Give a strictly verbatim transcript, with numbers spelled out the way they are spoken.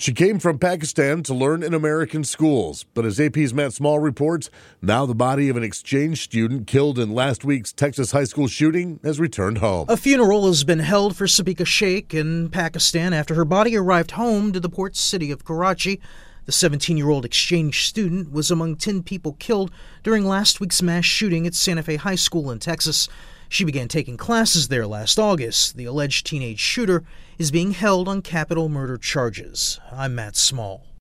She came from Pakistan to learn in American schools, but as A P's Matt Small reports, now the body of an exchange student killed in last week's Texas high school shooting has returned home. A funeral has been held for Sabika Sheikh in Pakistan after her body arrived home to the port city of Karachi. The seventeen-year-old exchange student was among ten people killed during last week's mass shooting at Santa Fe High School in Texas. She began taking classes there last August. The alleged teenage shooter is being held on capital murder charges. I'm Matt Small.